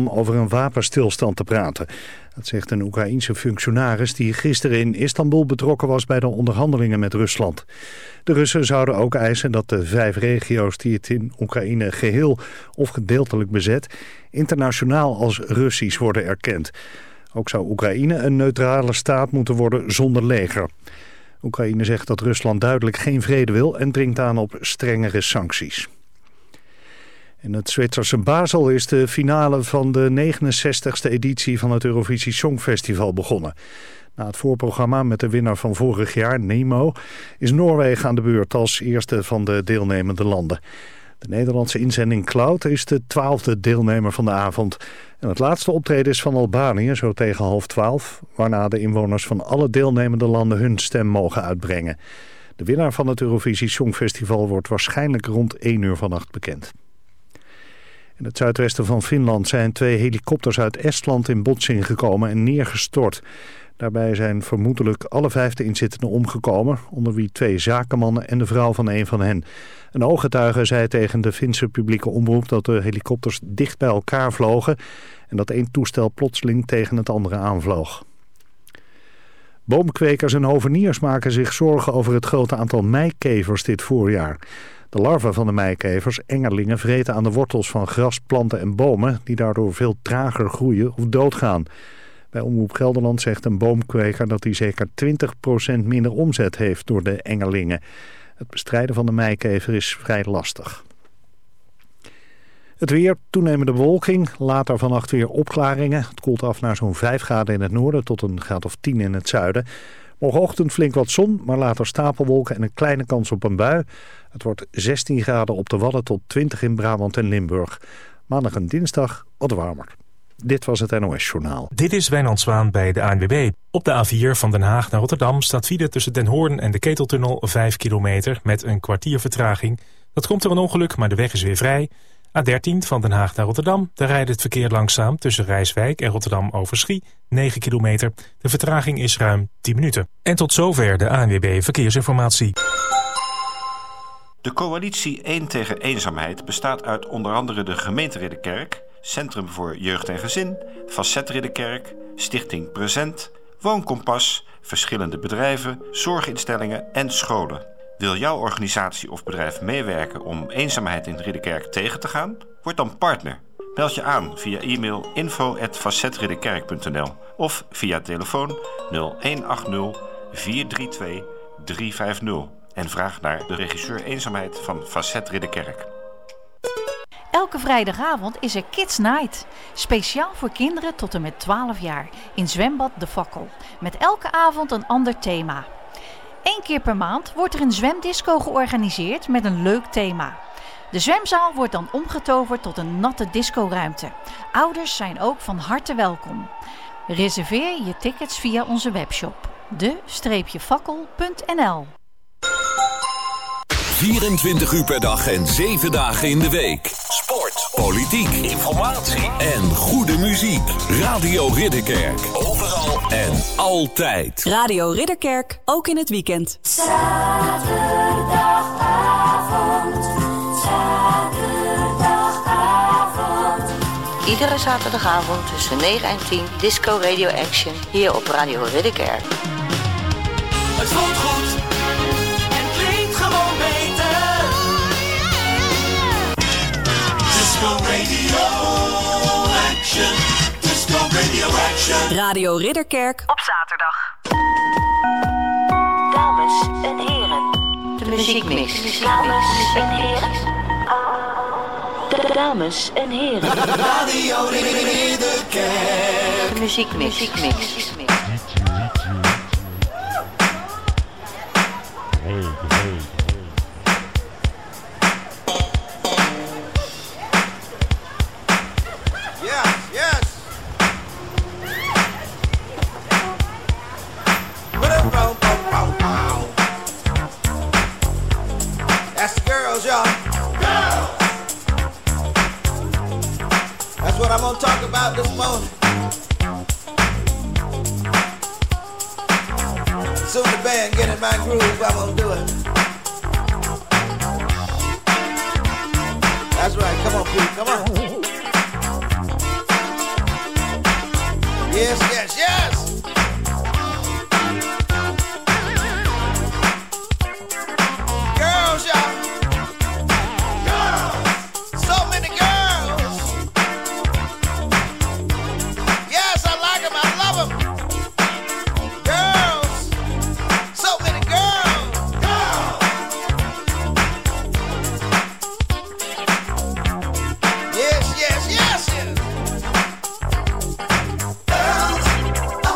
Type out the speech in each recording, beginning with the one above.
om over een wapenstilstand te praten. Dat zegt een Oekraïense functionaris die gisteren in Istanbul betrokken was bij de onderhandelingen met Rusland. De Russen zouden ook eisen dat de 5 regio's die het in Oekraïne geheel of gedeeltelijk bezet, internationaal als Russisch worden erkend. Ook zou Oekraïne een neutrale staat moeten worden zonder leger. Oekraïne zegt dat Rusland duidelijk geen vrede wil en dringt aan op strengere sancties. In het Zwitserse Basel is de finale van de 69e editie van het Eurovisie Songfestival begonnen. Na het voorprogramma met de winnaar van vorig jaar, Nemo, is Noorwegen aan de beurt als eerste van de deelnemende landen. De Nederlandse inzending Cloud is de 12e deelnemer van de avond. En het laatste optreden is van Albanië, zo tegen 11:30, waarna de inwoners van alle deelnemende landen hun stem mogen uitbrengen. De winnaar van het Eurovisie Songfestival wordt waarschijnlijk rond 1 uur vannacht bekend. In het zuidwesten van Finland zijn 2 helikopters uit Estland in botsing gekomen en neergestort. Daarbij zijn vermoedelijk alle 5 inzittenden omgekomen, onder wie 2 zakenmannen en de vrouw van een van hen. Een ooggetuige zei tegen de Finse publieke omroep dat de helikopters dicht bij elkaar vlogen en dat 1 toestel plotseling tegen het andere aanvloog. Boomkwekers en hoveniers maken zich zorgen over het grote aantal meikevers dit voorjaar. De larven van de meikevers, engerlingen, vreten aan de wortels van gras, planten en bomen die daardoor veel trager groeien of doodgaan. Bij Omroep Gelderland zegt een boomkweker dat hij zeker 20% minder omzet heeft door de engerlingen. Het bestrijden van de meikever is vrij lastig. Het weer, toenemende bewolking, later vannacht weer opklaringen. Het koelt af naar zo'n 5 graden in het noorden tot een graad of 10 in het zuiden. Morgenochtend flink wat zon, maar later stapelwolken en een kleine kans op een bui. Het wordt 16 graden op de Wadden tot 20 in Brabant en Limburg. Maandag en dinsdag wat warmer. Dit was het NOS-journaal. Dit is Wijnand Zwaan bij de ANWB. Op de A4 van Den Haag naar Rotterdam staat file tussen Den Hoorn en de Keteltunnel 5 kilometer met een kwartier vertraging. Dat komt door een ongeluk, maar de weg is weer vrij. A13 van Den Haag naar Rotterdam. Daar rijdt het verkeer langzaam tussen Rijswijk en Rotterdam-Overschie. 9 kilometer. De vertraging is ruim 10 minuten. En tot zover de ANWB Verkeersinformatie. De coalitie 1 tegen eenzaamheid bestaat uit onder andere de gemeente Ridderkerk, Centrum voor Jeugd en Gezin, Facet Ridderkerk, Stichting Present, Woonkompas, verschillende bedrijven, zorginstellingen en scholen. Wil jouw organisatie of bedrijf meewerken om eenzaamheid in Ridderkerk tegen te gaan? Word dan partner. Meld je aan via e-mail info@facetridderkerk.nl of via telefoon 0180 432 350 en vraag naar de regisseur eenzaamheid van Facet Ridderkerk. Elke vrijdagavond is er Kids Night. Speciaal voor kinderen tot en met 12 jaar. In zwembad De Fakkel. Met elke avond een ander thema. 1 keer per maand wordt er een zwemdisco georganiseerd met een leuk thema. De zwemzaal wordt dan omgetoverd tot een natte discoruimte. Ouders zijn ook van harte welkom. Reserveer je tickets via onze webshop. de-fakkel.nl 24 uur per dag en 7 dagen in de week. Sport, politiek, informatie en goede muziek. Radio Ridderkerk. Overal en altijd. Radio Ridderkerk, ook in het weekend. Iedere zaterdagavond tussen 9 en 10 Disco Radio Action hier op Radio Ridderkerk. Het voelt goed en klinkt gewoon beter. Disco Radio Action. Disco Radio Action. Radio Ridderkerk Op zaterdag. Dames en heren. De muziekmix. Dames en heren. Dames en heren. Radio Ridderkerk. De muziekmix. That's the girls, y'all. Girls! That's what I'm gonna talk about this morning. Soon the band get in my groove, I'm gonna do it. That's right, come on, Pete, come on. Yes, yes, yes. Girls, y'all. Girls. So many girls. Yes, I like them. I love them. Girls. So many girls. Girls. Yes, yes, yes, yes. Girls.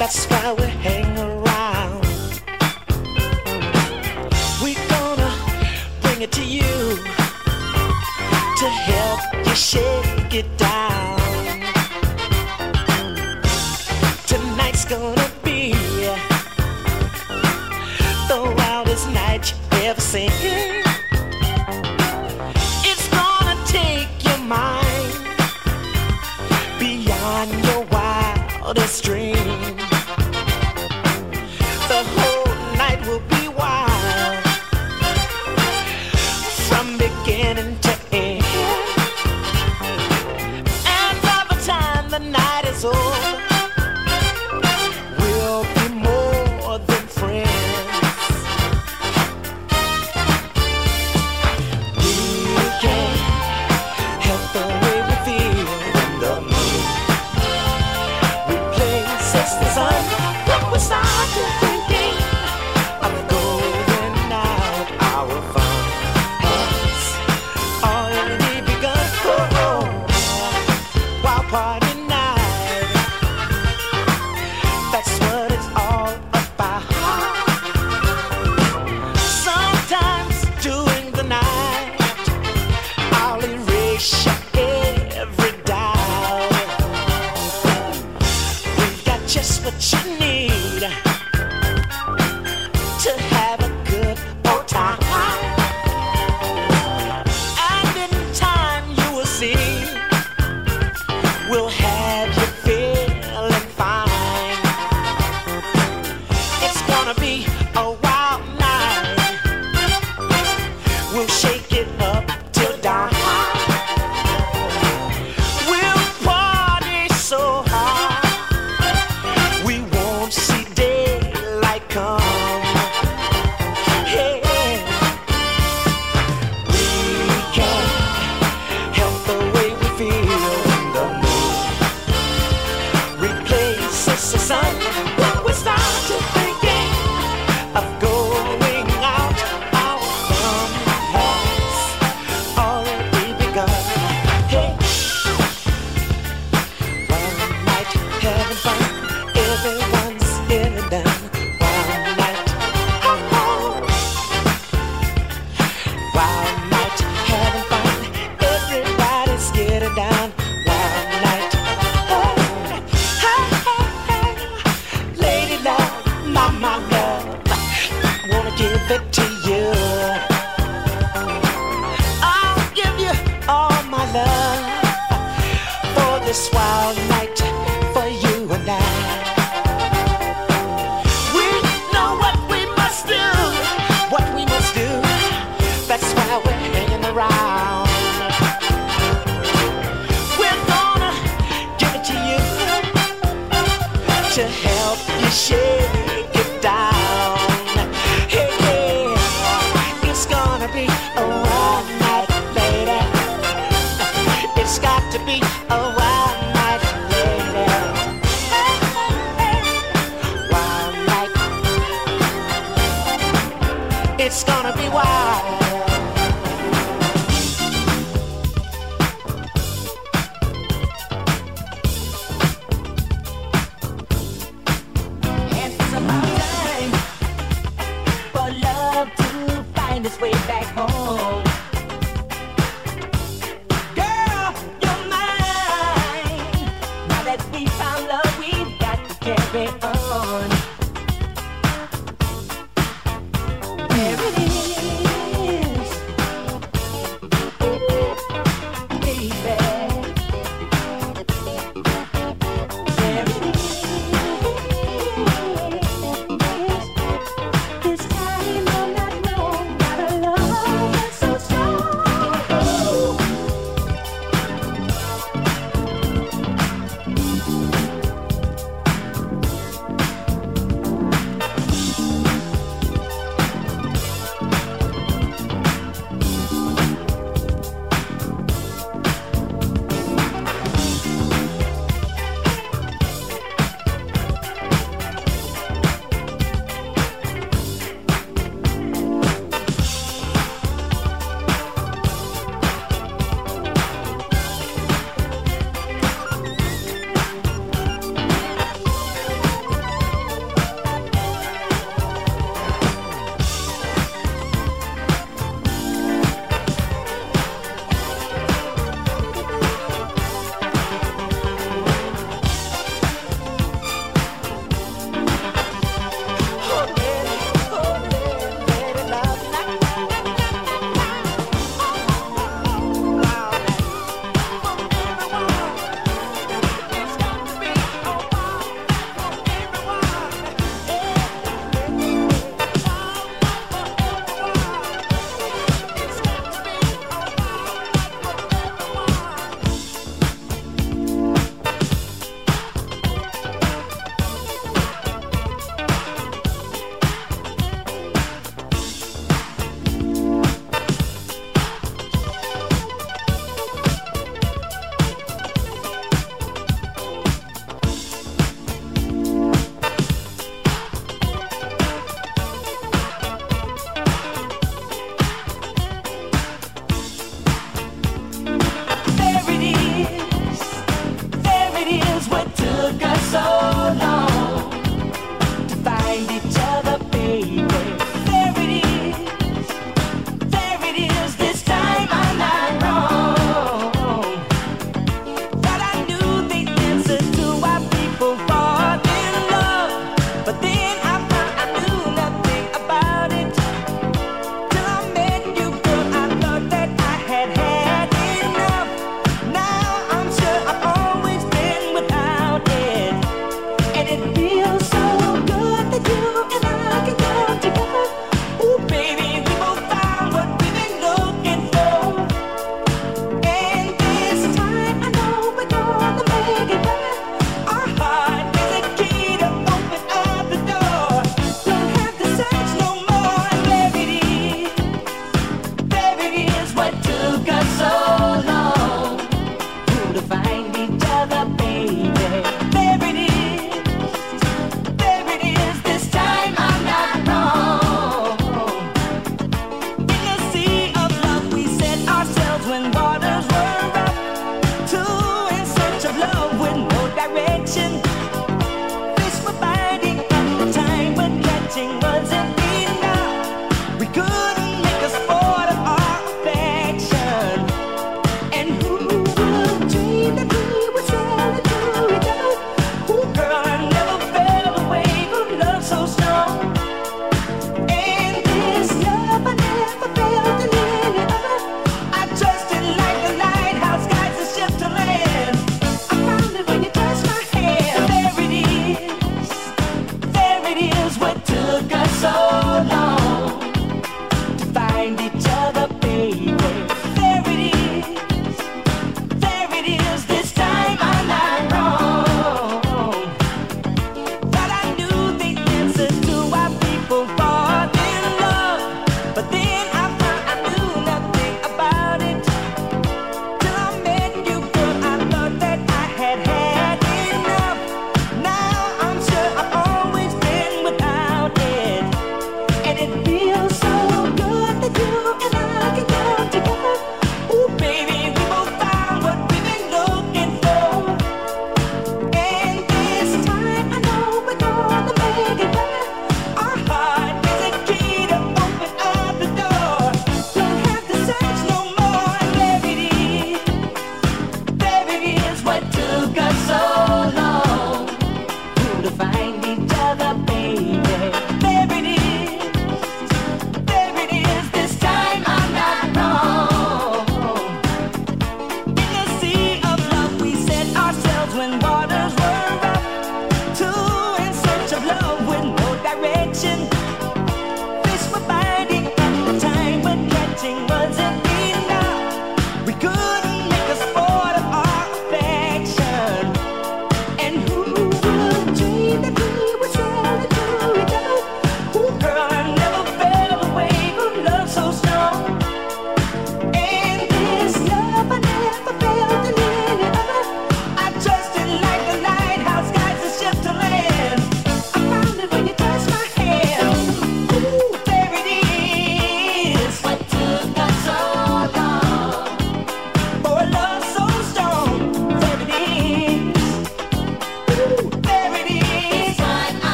That's why we hang around. We're gonna bring it to you to help you shake it down. Tonight's gonna be the wildest night you ever seen. It's gonna take your mind beyond your wildest dream. The whole night will be wild from beginning to end. And by the time the night is over, we'll be more than friends. We can't help the way we feel when the moon replaces the sun. When we start to thinking of going out, our fun has already begun. Oh, wild party night, that's what it's all about. Sometimes during the night, I'll erase every doubt. We've got just what you need to have a good old time. And in time you will see, we'll have you feeling fine. It's gonna be a wild night. We'll shake it up till dawn. We'll party so hard we won't see daylight come. Hey, we can't help the way we feel when the moon replaces the sun. When we start to thinking of going out, our fun has already begun. Hey, one night having fun, everyone's getting down. One night, oh, wild night having fun, everybody's getting down. Wild night, oh, hey, hey, hey, lady love, my love, wanna give it to you. I'll give you all my love for this wild night, for you and I. We know what we must do, what we must do. That's why we're hanging around. We're gonna give it to you to help you shake it down. Hey, hey, it's gonna be a wild night, lady. It's got to be a wild night, lady. Wild night. It's gonna be wild. And it's about time for love to find its way back home. Girl, you're mine. Now that we found love, we've got to carry on. There it is, baby. There it is. This time I'm not alone. Got a love that's so strong. people fall in love, but then I found I knew nothing about it. Till I met you, girl, I thought that I had enough. Now I'm sure I've always been without it, and it feels so good that you and I can come together. Ooh, baby, we both found what we've been looking for, and this time I know we're gonna make it right. Our heart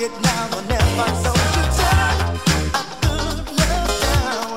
get down whenever. So you turn a good love down.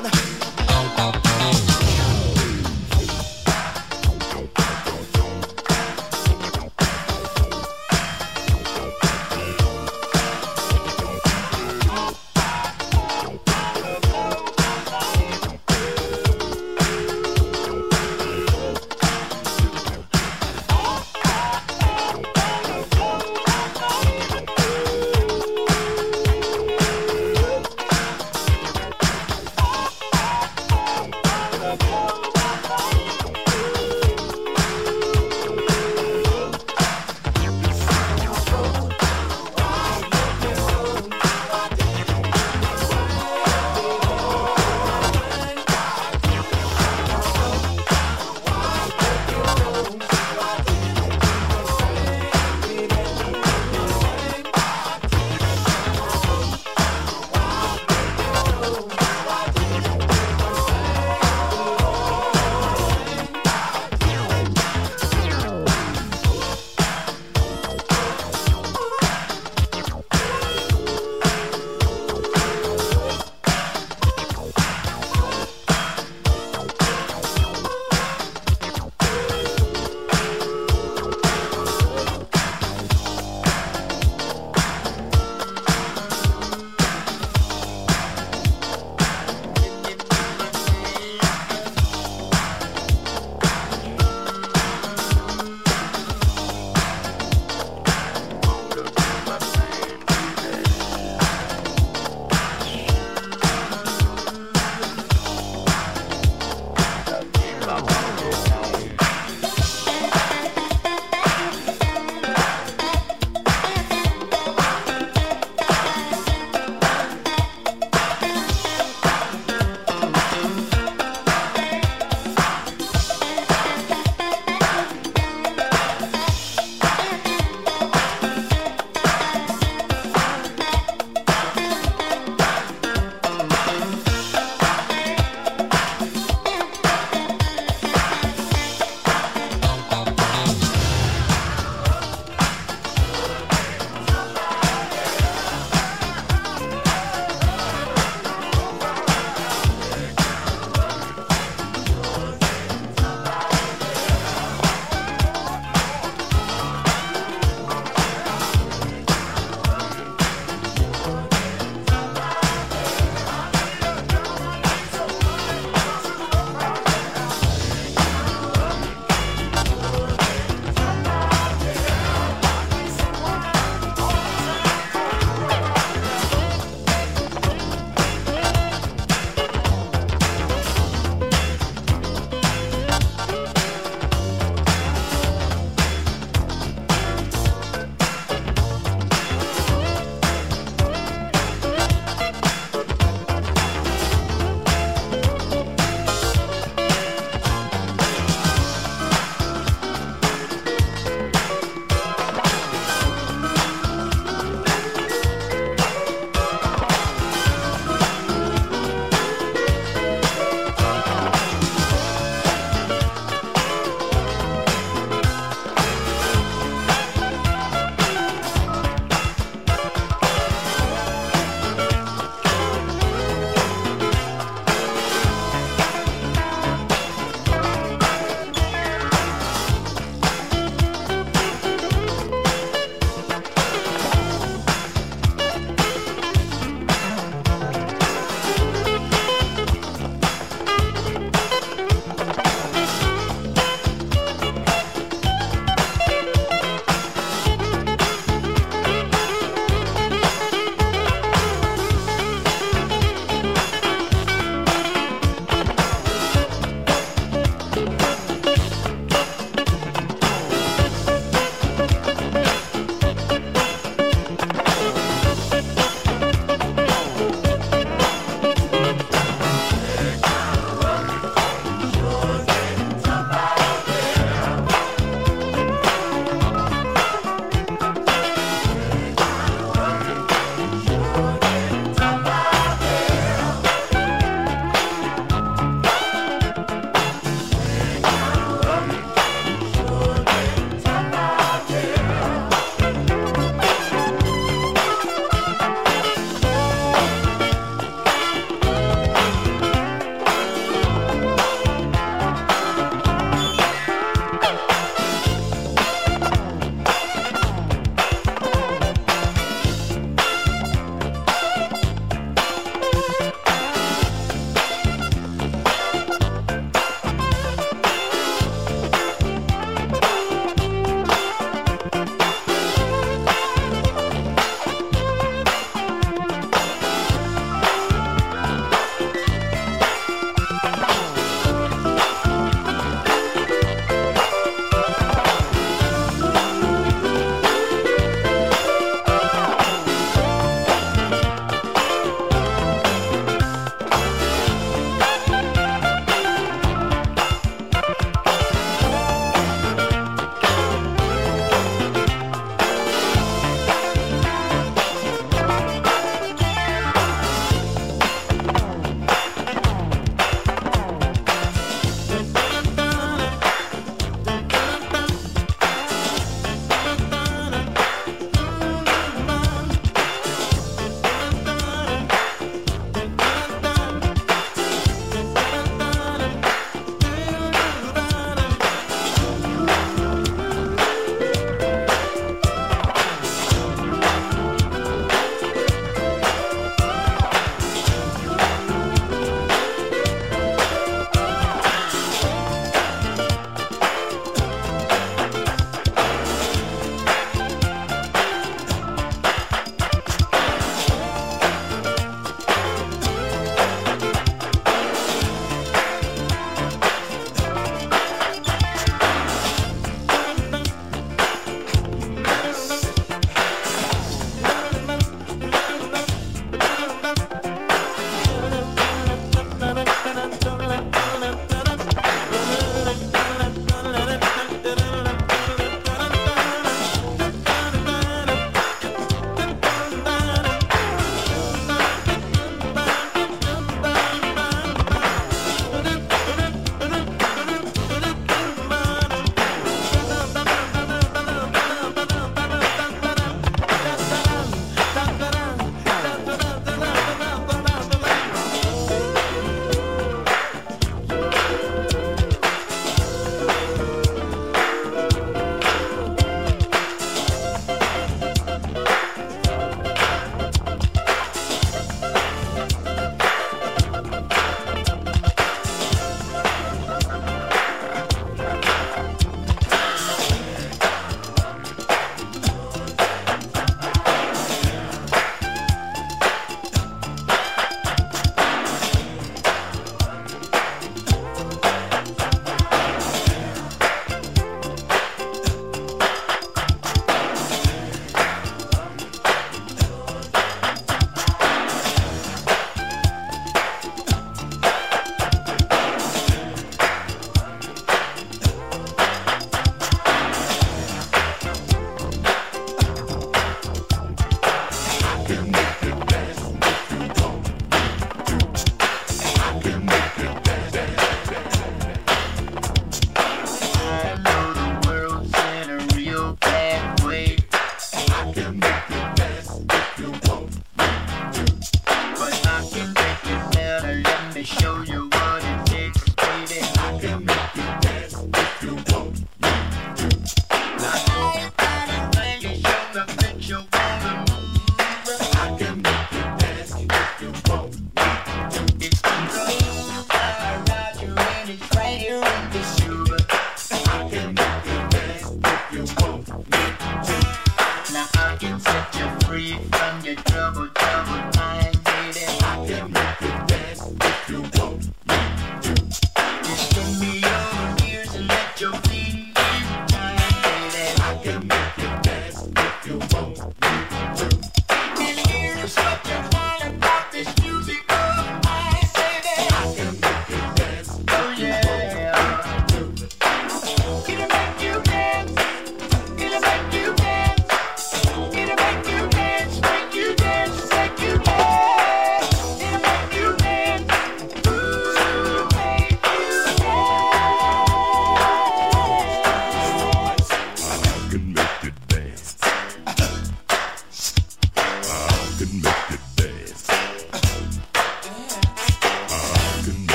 It'll make you dance, make you dance.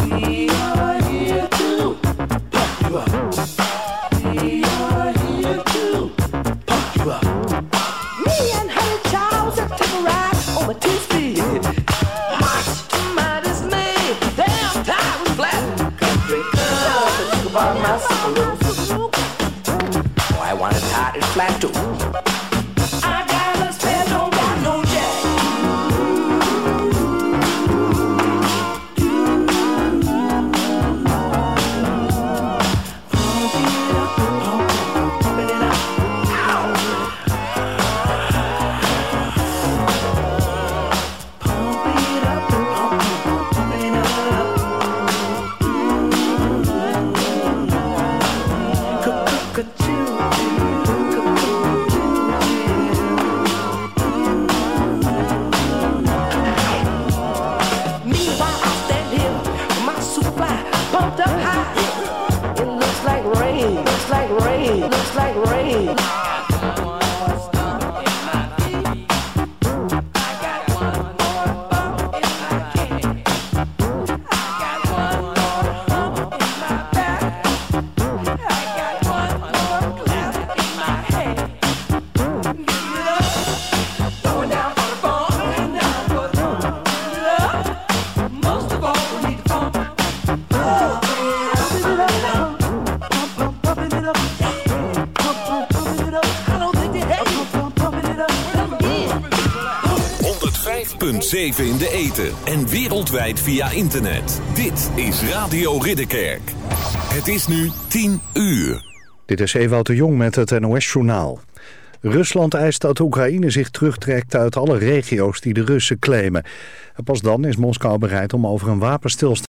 I want it hot and flat too. I gotta spend, don't got no jack. Pumping it up. Ow. Pump it up, pump it up. Looks like rain. In de eten en wereldwijd via internet. Dit is Radio Ridderkerk. Het is nu 10 uur. Dit is Ewout de Jong met het NOS-journaal. Rusland eist dat Oekraïne zich terugtrekt uit alle regio's die de Russen claimen. En pas dan is Moskou bereid om over een wapenstilstand